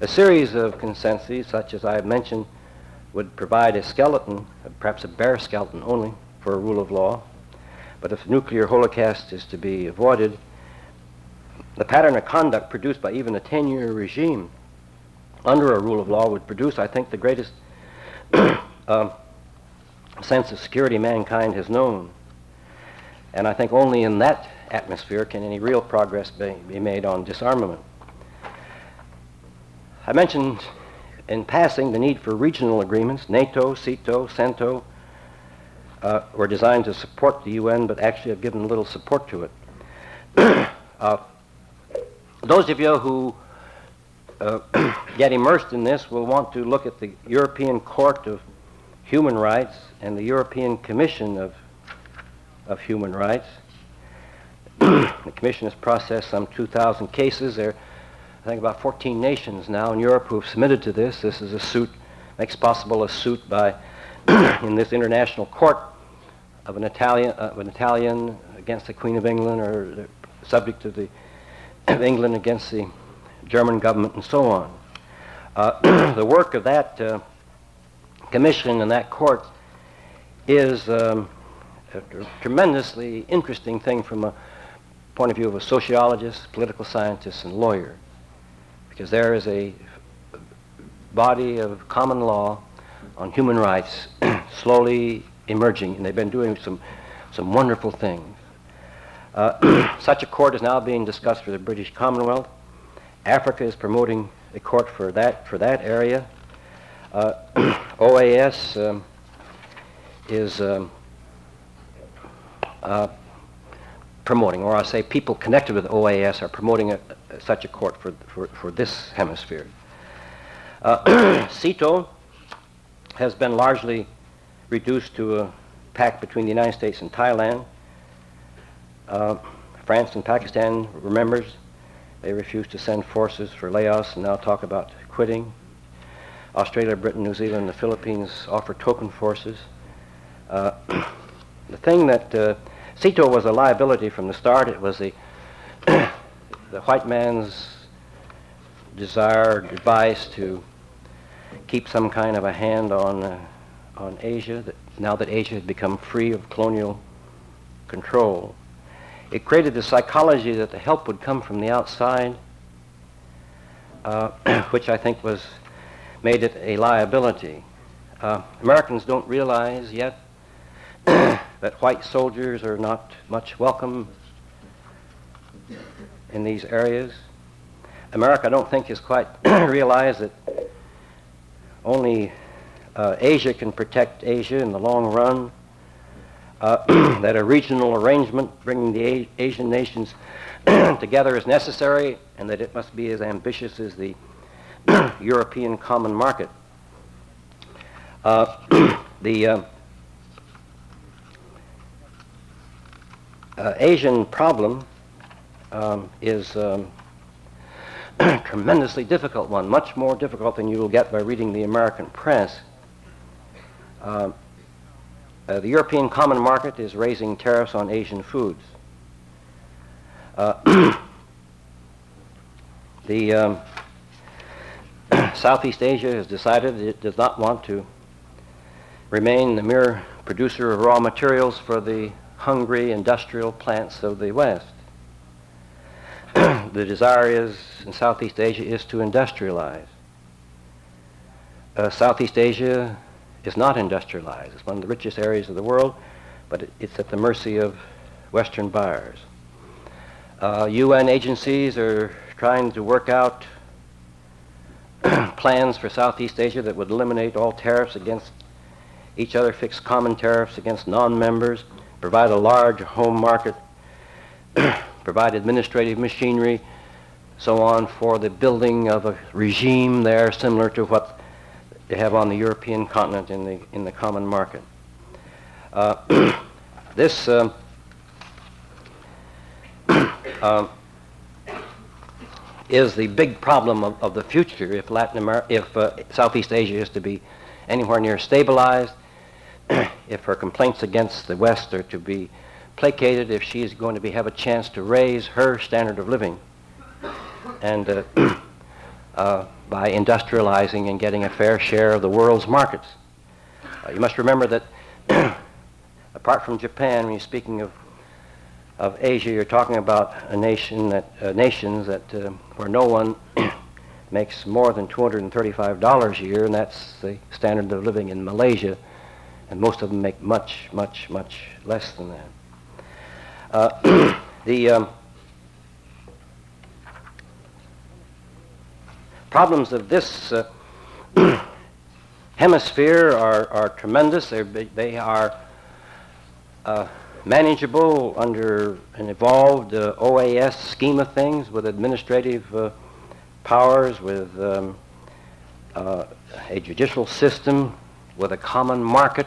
A series of consensus, such as I have mentioned, would provide a skeleton, perhaps a bare skeleton only, for a rule of law. But if nuclear holocaust is to be avoided, the pattern of conduct produced by even a 10-year regime under a rule of law would produce, I think, the greatest sense of security mankind has known. And I think only in that atmosphere can any real progress be made on disarmament. I mentioned in passing the need for regional agreements. NATO, CETO, CENTO were designed to support the UN, but actually have given little support to it. Those of you who get immersed in this will want to look at the European Court of Human Rights and the European Commission of Human Rights. The Commission has processed some 2,000 cases. There are, I think, about 14 nations now in Europe who have submitted to this. This is a suit, makes possible a suit by, in this international court, of an Italian against the Queen of England, or the subject of England against the German government, and so on. The work of that commission and that court is a tremendously interesting thing from a point of view of a sociologist, political scientist, and lawyer, because there is a body of common law on human rights slowly emerging, and they've been doing some wonderful things. Such a court is now being discussed for the British Commonwealth. Africa is promoting a court for that area. OAS is promoting, or I say people connected with OAS are promoting such a court for this hemisphere. CETO has been largely reduced to a pact between the United States and Thailand. France and Pakistan remembers. They refused to send forces for Laos and now talk about quitting. Australia, Britain, New Zealand, and the Philippines offer token forces. The thing that CETO was a liability from the start. It was the white man's desire, device to keep some kind of a hand on Asia, now that Asia had become free of colonial control. It created the psychology that the help would come from the outside, which I think made it a liability. Americans don't realize yet that white soldiers are not much welcome in these areas. America, I don't think, has quite realized that only Asia can protect Asia in the long run, that a regional arrangement bringing the Asian nations together is necessary, and that it must be as ambitious as the European common market. The Asian problem is a tremendously difficult one, much more difficult than you will get by reading the American press. The European common market is raising tariffs on Asian foods. The Southeast Asia has decided it does not want to remain the mere producer of raw materials for the hungry industrial plants of the West. The desire is, in Southeast Asia, is to industrialize. Southeast Asia is not industrialized. It's one of the richest areas of the world, but it's at the mercy of Western buyers. UN agencies are trying to work out plans for Southeast Asia that would eliminate all tariffs against each other, fix common tariffs against non-members, provide a large home market, provide administrative machinery, so on, for the building of a regime there similar to what they have on the European continent in the common market. This is the big problem of the future if Southeast Asia is to be anywhere near stabilized, if her complaints against the West are to be placated, if she is going to have a chance to raise her standard of living. And by industrializing and getting a fair share of the world's markets. You must remember that apart from Japan, when you're speaking of Asia, you're talking about a nation that nations that where no one makes more than $235 a year, and that's the standard of living in Malaysia, and most of them make much, much, much less than that. The problems of this hemisphere are tremendous. They are manageable under an evolved OAS scheme of things, with administrative powers, with a judicial system, with a common market,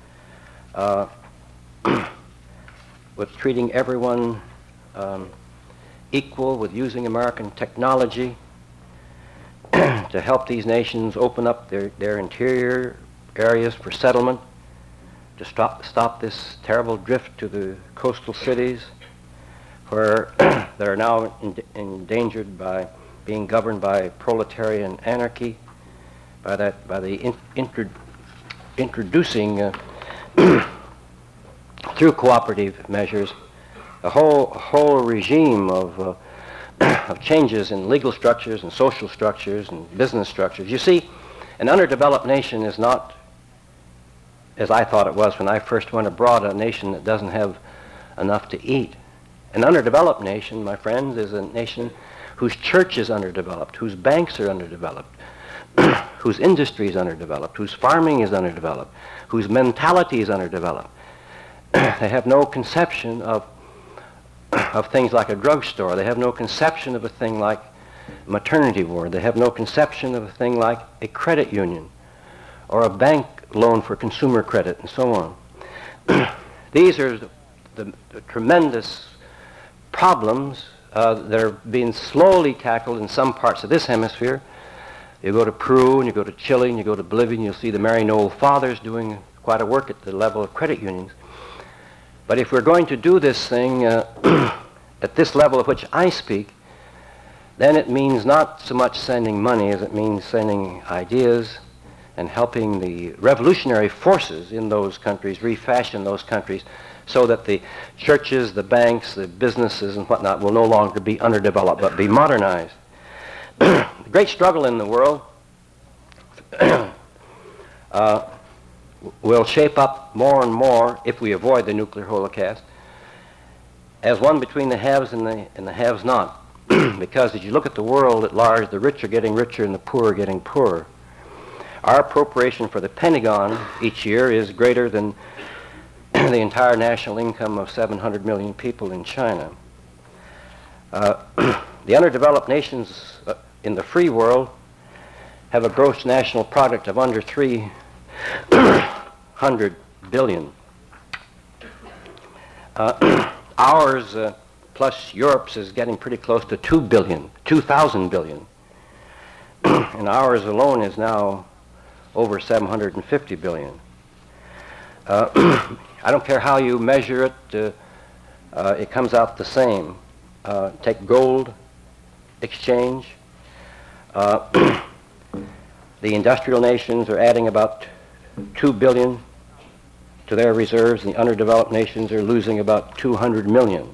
with treating everyone equal, with using American technology to help these nations open up their interior areas for settlement, to stop this terrible drift to the coastal cities, where that are now endangered by being governed by proletarian anarchy, introducing through cooperative measures a whole regime of changes in legal structures and social structures and business structures. You see, an underdeveloped nation is not, as I thought it was when I first went abroad, a nation that doesn't have enough to eat. An underdeveloped nation, my friends, is a nation whose church is underdeveloped, whose banks are underdeveloped, whose industry is underdeveloped, whose farming is underdeveloped, whose mentality is underdeveloped. They have no conception of things like a drugstore. They have no conception of a thing like maternity ward. They have no conception of a thing like a credit union or a bank loan for consumer credit and so on. These are the tremendous problems that are being slowly tackled in some parts of this hemisphere. You go to Peru and you go to Chile and you go to Bolivia and you'll see the Maryknoll Fathers doing quite a work at the level of credit unions. But if we're going to do this thing at this level of which I speak, then it means not so much sending money as it means sending ideas and helping the revolutionary forces in those countries refashion those countries so that the churches, the banks, the businesses and whatnot will no longer be underdeveloped but be modernized. The great struggle in the world will shape up more and more, if we avoid the nuclear holocaust, as one between the haves and the haves not. Because as you look at the world at large, the rich are getting richer and the poor are getting poorer. Our appropriation for the Pentagon each year is greater than the entire national income of 700 million people in China. The underdeveloped nations in the free world have a gross national product of under 300 billion. Ours, plus Europe's, is getting pretty close to 2,000 billion. And ours alone is now over 750 billion. I don't care how you measure it, it comes out the same. Take gold exchange. The industrial nations are adding about 2 billion to their reserves, and the underdeveloped nations are losing about 200 million.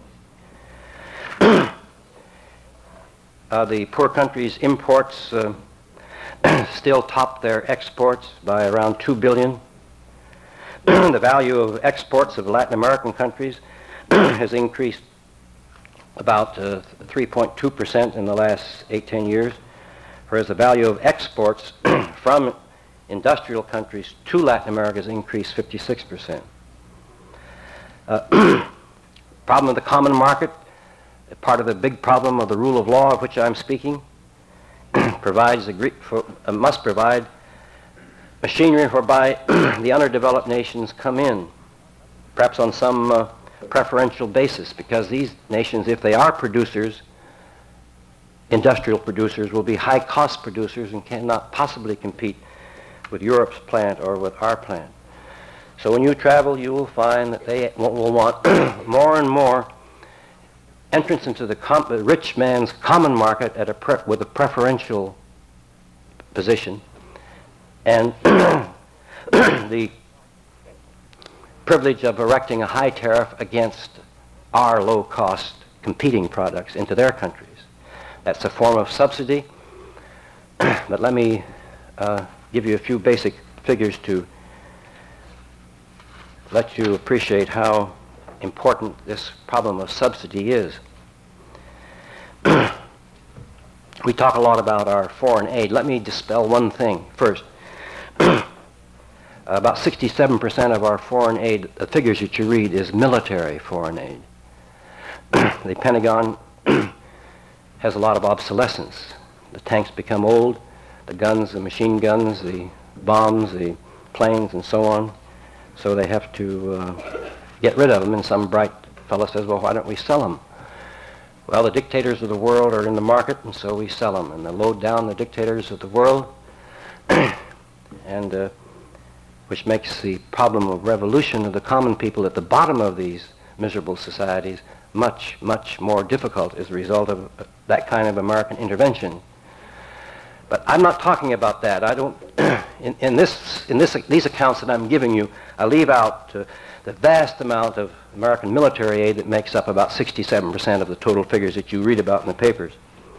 The poor countries' imports still top their exports by around 2 billion. The value of exports of Latin American countries has increased about 3.2% in the last 8-10 years, whereas the value of exports from industrial countries to Latin America has increased 56%. Problem of the common market, part of the big problem of the rule of law of which I'm speaking, must provide machinery whereby the underdeveloped nations come in, perhaps on some preferential basis, because these nations, if they are producers, industrial producers, will be high-cost producers and cannot possibly compete with Europe's plant or with our plant. So when you travel, you will find that they will want more and more entrance into the rich man's common market with a preferential position, and the privilege of erecting a high tariff against our low-cost competing products into their countries. That's a form of subsidy, but let me give you a few basic figures to let you appreciate how important this problem of subsidy is. We talk a lot about our foreign aid. Let me dispel one thing first. About 67% of our foreign aid, the figures that you read, is military foreign aid. The Pentagon has a lot of obsolescence. The tanks become old, the guns, the machine guns, the bombs, the planes, and so on. So they have to get rid of them, and some bright fellow says, well, why don't we sell them? Well, the dictators of the world are in the market, and so we sell them. And they load down the dictators of the world, and which makes the problem of revolution of the common people at the bottom of these miserable societies much, much more difficult as a result of that kind of American intervention. But I'm not talking about that. I don't. in these accounts that I'm giving you, I leave out the vast amount of American military aid that makes up about 67% of the total figures that you read about in the papers.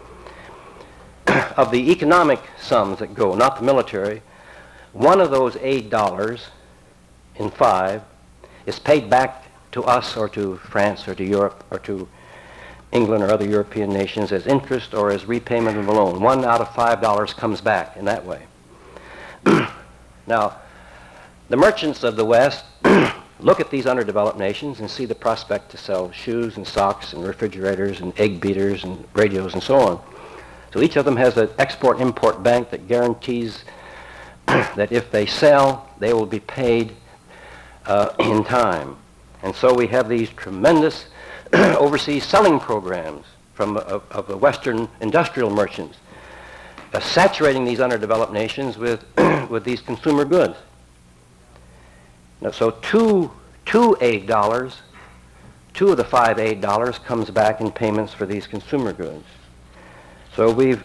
Of the economic sums that go, not the military, one of those aid dollars in 5 is paid back to us or to France or to Europe or to England or other European nations as interest or as repayment of a loan. 1 out of $5 comes back in that way. Now, the merchants of the West look at these underdeveloped nations and see the prospect to sell shoes and socks and refrigerators and egg beaters and radios and so on. So each of them has an export-import bank that guarantees that if they sell, they will be paid in time. And so we have these tremendous overseas selling programs of the Western industrial merchants, saturating these underdeveloped nations with these consumer goods. Now, so two aid dollars, 2 of the 5 aid dollars comes back in payments for these consumer goods. So we've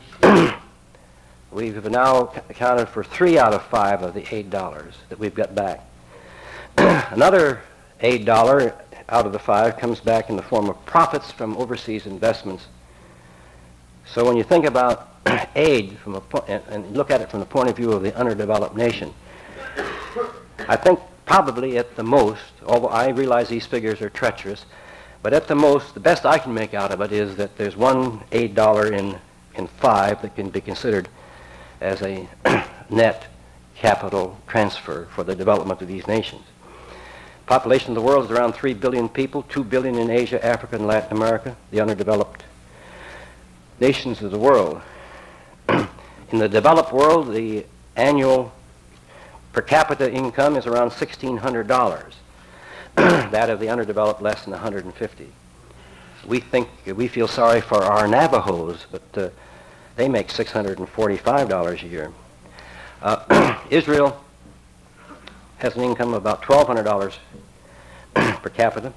now accounted for 3 out of 5 of the aid dollars that we've got back. Another aid dollar out of the 5 comes back in the form of profits from overseas investments. So when you think about aid and look at it from the point of view of the underdeveloped nation, I think probably at the most, although I realize these figures are treacherous, but at the most, the best I can make out of it is that there's 1 aid dollar in 5 that can be considered as a net capital transfer for the development of these nations. Population of the world is around 3 billion people, 2 billion in Asia, Africa, and Latin America, the underdeveloped nations of the world. In the developed world, the annual per capita income is around $1,600. That of the underdeveloped, less than $150. We feel sorry for our Navajos, but they make $645 a year. Israel has an income of about $1,200 per capita.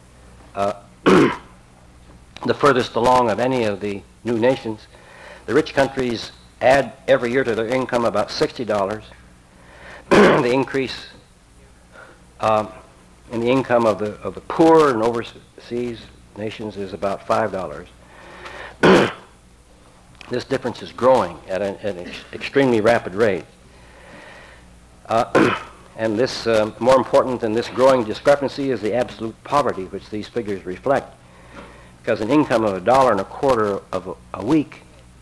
The furthest along of any of the new nations. The rich countries add every year to their income about $60. The increase in the income of the poor and overseas nations is about $5. This difference is growing at an extremely rapid rate. And this, more important than this growing discrepancy, is the absolute poverty which these figures reflect. Because an income of $1.25 a week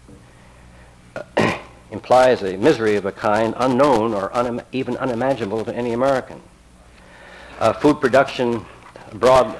implies a misery of a kind unknown or even unimaginable to any American. Food production abroad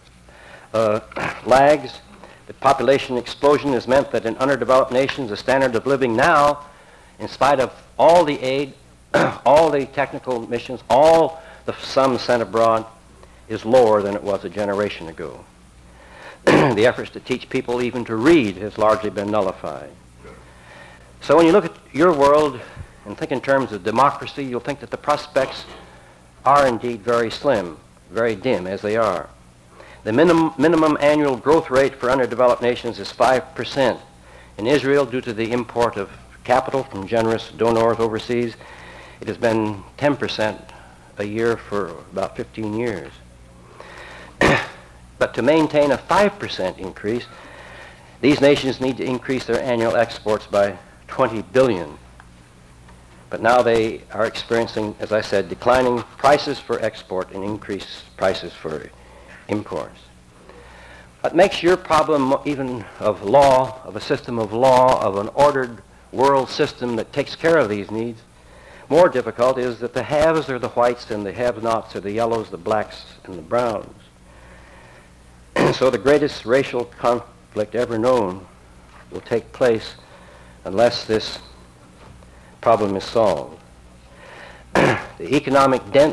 lags. The population explosion has meant that in underdeveloped nations, the standard of living now, in spite of all the aid, all the technical missions, all the sums sent abroad, is lower than it was a generation ago. The efforts to teach people even to read has largely been nullified. So when you look at your world and think in terms of democracy, you'll think that the prospects are indeed very slim, very dim, as they are. The minimum annual growth rate for underdeveloped nations is 5%. In Israel, due to the import of capital from generous donors overseas, it has been 10% a year for about 15 years. But to maintain a 5% increase, these nations need to increase their annual exports by 20 billion. But now they are experiencing, as I said, declining prices for export and increased prices for imports. What makes your problem even of law, of a system of law, of an ordered world system that takes care of these needs, more difficult is that the haves are the whites and the have-nots are the yellows, the blacks, and the browns. So the greatest racial conflict ever known will take place unless this problem is solved. The economic dent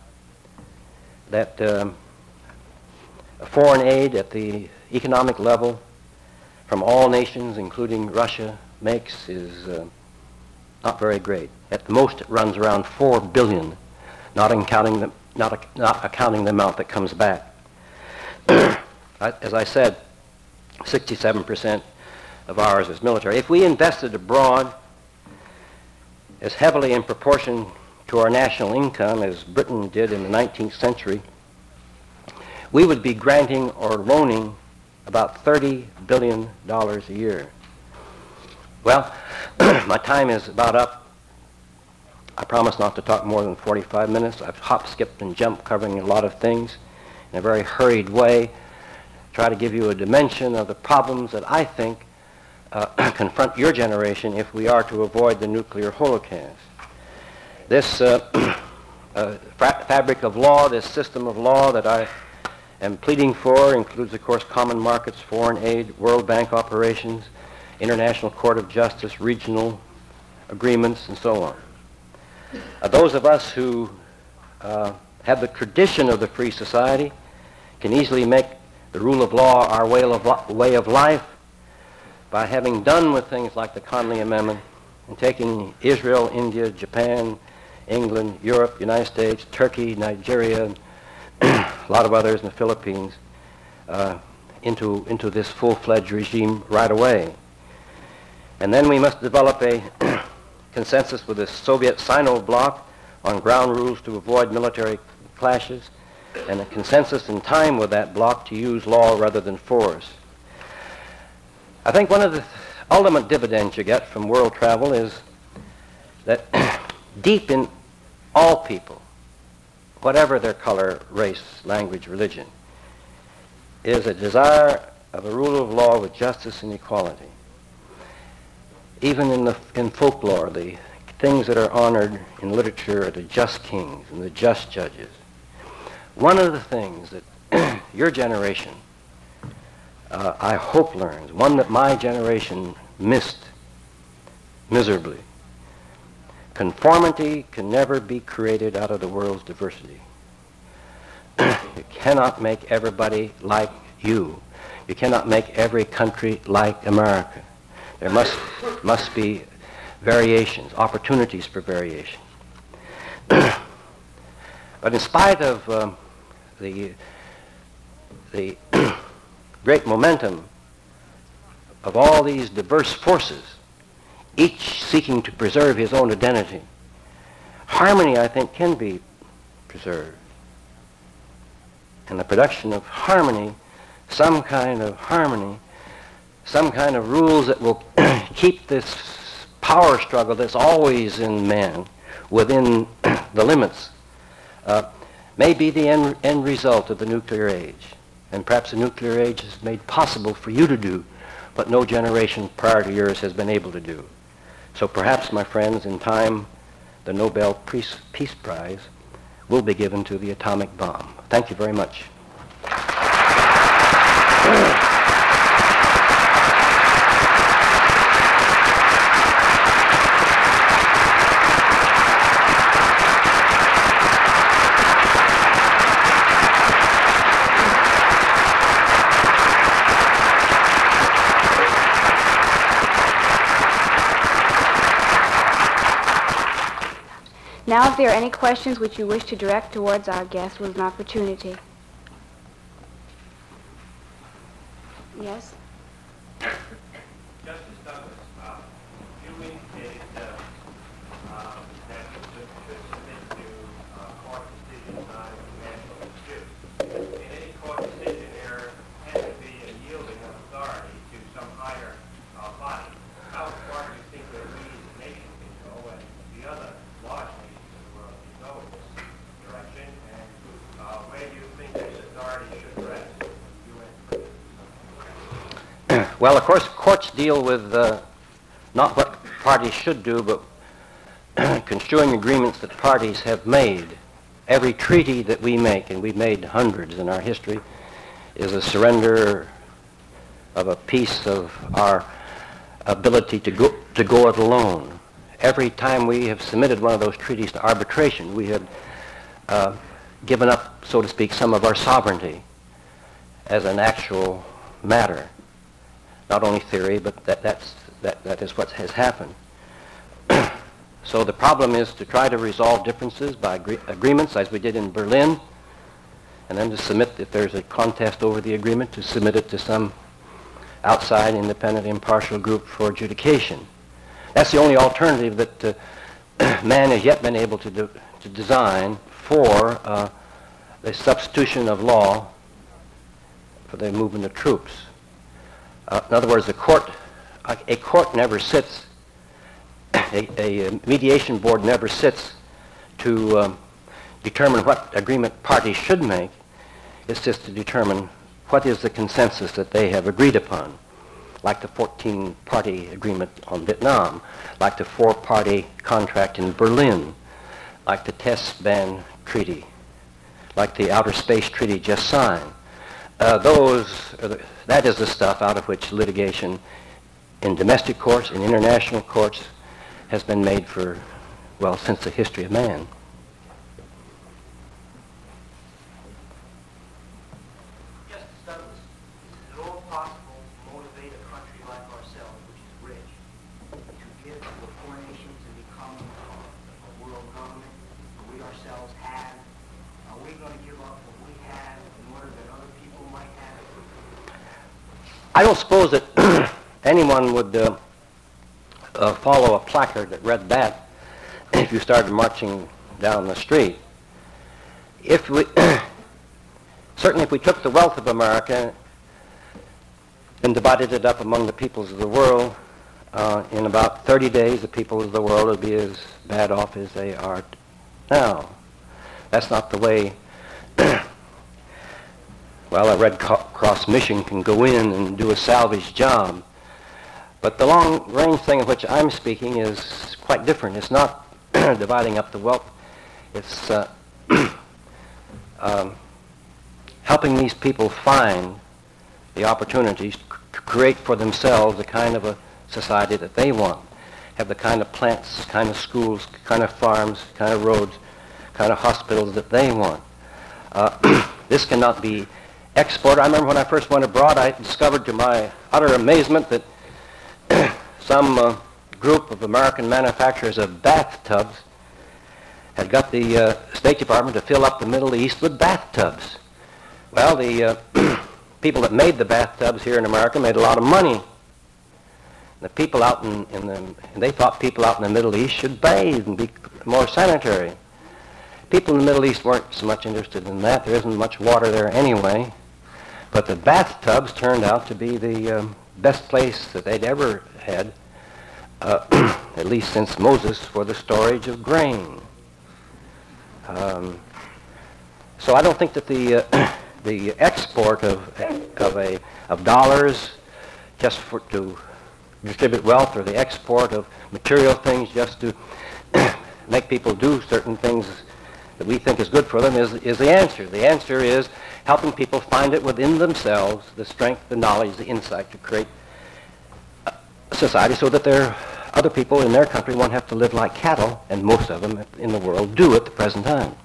that foreign aid at the economic level from all nations, including Russia, makes is not very great. At the most, it runs around 4 billion, not accounting the amount that comes back. As I said, 67% of ours is military. If we invested abroad as heavily in proportion to our national income as Britain did in the 19th century, we would be granting or loaning about $30 billion a year. Well, my time is about up. I promise not to talk more than 45 minutes. I've hopped, skipped, and jumped covering a lot of things in a very hurried way. Try to give you a dimension of the problems that I think confront your generation if we are to avoid the nuclear holocaust. This fabric of law, this system of law that I am pleading for includes, of course, common markets, foreign aid, World Bank operations, International Court of Justice, regional agreements, and so on. Those of us who have the tradition of the free society can easily make the rule of law our way of life by having done with things like the Connolly Amendment and taking Israel, India, Japan, England, Europe, United States, Turkey, Nigeria, and a lot of others in the Philippines into this full-fledged regime right away. And then we must develop a consensus with the Soviet Sino bloc on ground rules to avoid military clashes, and a consensus in time with that bloc to use law rather than force. I think one of the ultimate dividends you get from world travel is that deep in all people, whatever their color, race, language, religion, is a desire of a rule of law with justice and equality. Even in folklore, the things that are honored in literature are the just kings and the just judges. One of the things that your generation, I hope, learns, one that my generation missed miserably: conformity can never be created out of the world's diversity. You cannot make everybody like you. You cannot make every country like America. There must be variations, opportunities for variation. But in spite of the great momentum of all these diverse forces, each seeking to preserve his own identity, harmony, I think, can be preserved. And the production of harmony, some kind of harmony, some kind of rules that will keep this power struggle that's always in man within the limits, may be the end result of the nuclear age. And perhaps the nuclear age is made possible for you to do what no generation prior to yours has been able to do. So perhaps, my friends, in time, the Nobel Peace Prize will be given to the atomic bomb. Thank you very much. Now, if there are any questions which you wish to direct towards our guest, with an opportunity. Yes? Justice Douglas, viewing a Well, of course, courts deal with not what parties should do, but construing agreements that parties have made. Every treaty that we make, and we've made hundreds in our history, is a surrender of a piece of our ability to go it alone. Every time we have submitted one of those treaties to arbitration, we have given up, so to speak, some of our sovereignty as an actual matter. Not only theory, but that is what has happened. So the problem is to try to resolve differences by agreements, as we did in Berlin, and then to submit, if there's a contest over the agreement, to submit it to some outside, independent, impartial group for adjudication. That's the only alternative that man has yet been able to design for the substitution of law for the movement of troops. In other words, a court never sits, a mediation board never sits to determine what agreement parties should make. It's just to determine what is the consensus that they have agreed upon, like the 14-party agreement on Vietnam, like the 4-party contract in Berlin, like the test ban treaty, like the outer space treaty just signed. That is the stuff out of which litigation in domestic courts, in international courts, has been made for, well, since the history of man. Justice Douglas, is it at all possible to motivate a country like ourselves, which is rich, to give to the poor nations and become a world government that we ourselves have? Are we going to give up what we have in order that other people might have it? I don't suppose that anyone would follow a placard that read that if you started marching down the street. If we, certainly if we took the wealth of America and divided it up among the peoples of the world, in about 30 days the people of the world would be as bad off as they are now. That's not the way well, a Red Cross mission can go in and do a salvage job. But the long-range thing of which I'm speaking is quite different. It's not dividing up the wealth. It's helping these people find the opportunities to create for themselves the kind of a society that they want. Have the kind of plants, kind of schools, kind of farms, kind of roads, kind of hospitals that they want. This cannot be exported. I remember when I first went abroad, I discovered to my utter amazement that some group of American manufacturers of bathtubs had got the State Department to fill up the Middle East with bathtubs. Well, the people that made the bathtubs here in America made a lot of money. The people out they thought people out in the Middle East should bathe and be more sanitary. People in the Middle East weren't so much interested in that. There isn't much water there anyway. But the bathtubs turned out to be the best place that they'd ever had, at least since Moses, for the storage of grain. So I don't think that the export of dollars just to distribute wealth, or the export of material things just to make people do certain things that we think is good for them is the answer. The answer is helping people find it within themselves, the strength, the knowledge, the insight to create a society so that other people in their country won't have to live like cattle, and most of them in the world do at the present time.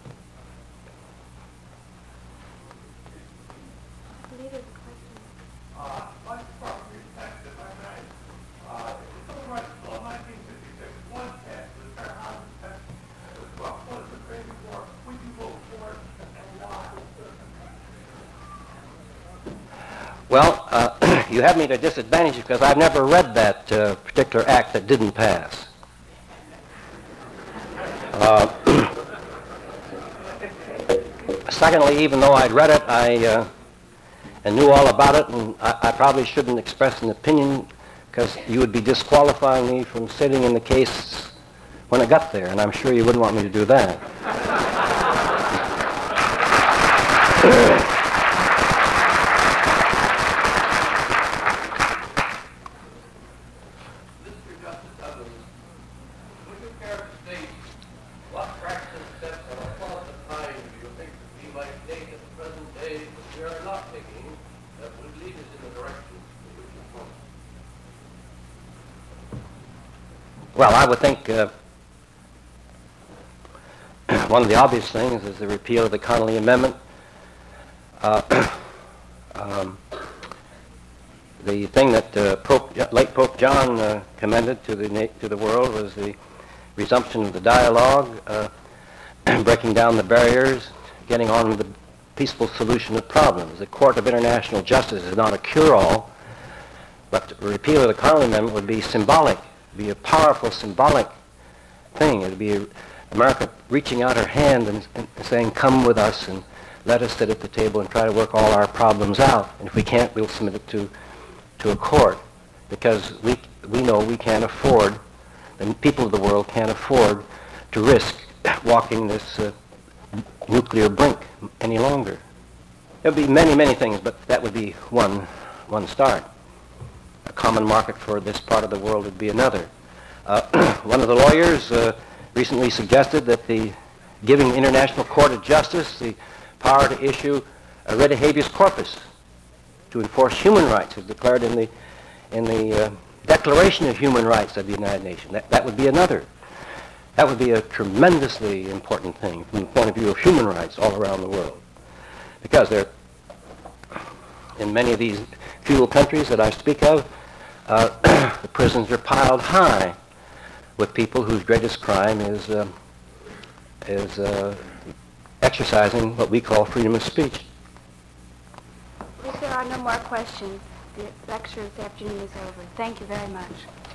Well, you have me at a disadvantage because I've never read that particular act that didn't pass. Secondly, even though I'd read it, and knew all about it, and I probably shouldn't express an opinion because you would be disqualifying me from sitting in the case when it got there, and I'm sure you wouldn't want me to do that. care to state what practical steps or what of the kind do you think that we might take at the present day that we are not taking that would lead us in the direction in which you point? Well, I would think one of the obvious things is the repeal of the Connolly Amendment. The thing that late Pope John commended to the world was the resumption of the dialogue, breaking down the barriers, getting on with the peaceful solution of problems. The Court of International Justice is not a cure-all, but the repeal of the Connolly Amendment would be symbolic, be a powerful symbolic thing. It would be America reaching out her hand and saying, come with us and let us sit at the table and try to work all our problems out. And if we can't, we'll submit it to a court, because we know we can't afford, the people of the world can't afford to risk walking this nuclear brink any longer. There would be many, many things, but that would be one start. A common market for this part of the world would be another. One of the lawyers recently suggested that giving the International Court of Justice the power to issue a writ of habeas corpus to enforce human rights as declared in the Declaration of Human Rights of the United Nations. That would be another. That would be a tremendously important thing from the point of view of human rights all around the world. Because in many of these feudal countries that I speak of, the prisons are piled high with people whose greatest crime is exercising what we call freedom of speech. If there are no more questions, the lecture this afternoon is over. Thank you very much.